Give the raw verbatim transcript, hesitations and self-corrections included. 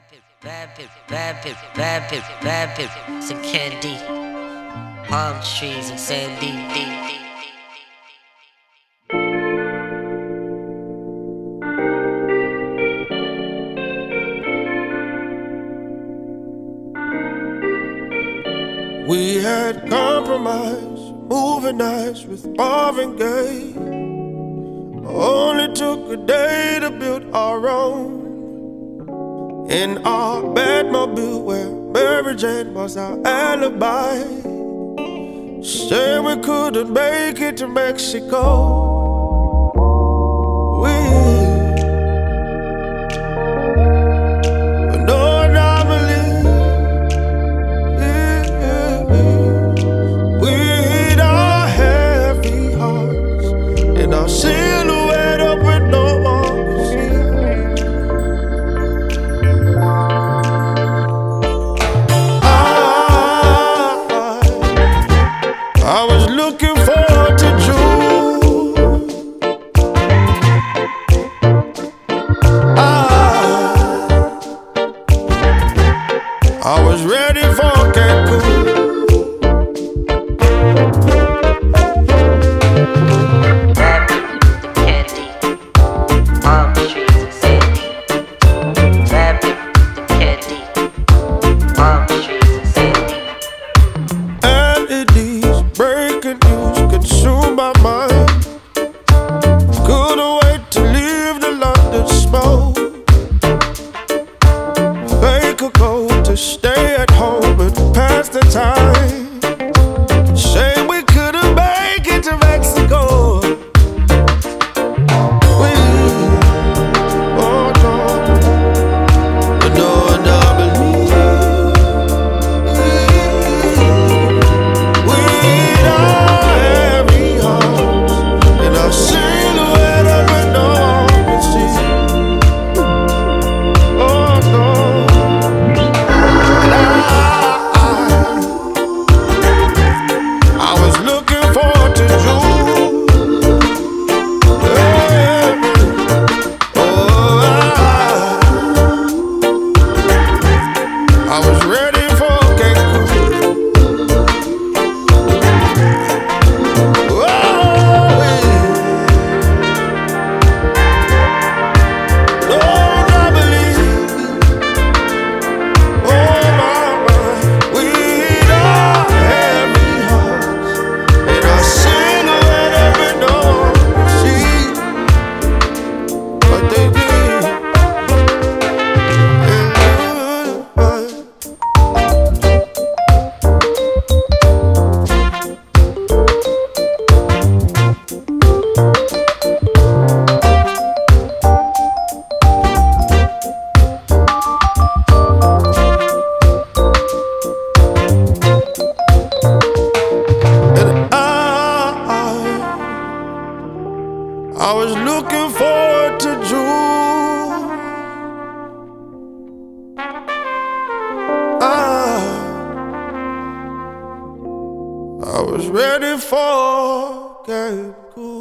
Bad bitch, bad bitch, bad bitch, bad bitch, some candy, palm trees and sandy. We had compromise, moving nights with Marvin Gaye. Only took a day to build our own. In our Batmobile where Mary Jane was our alibi. Said we couldn't make it to Mexico. We But no anomaly. We hid our heavy hearts in our silhouette up with no one could see. I was looking forward to June. I, I was ready for Cancun. Consume my mind. Couldn't wait to leave the London smoke. Make a code to stay at home and pass the time. Say we couldn't make it to Mexico. We, oh no, no, no, believe. I was looking forward to June. I, I was ready for Cancun.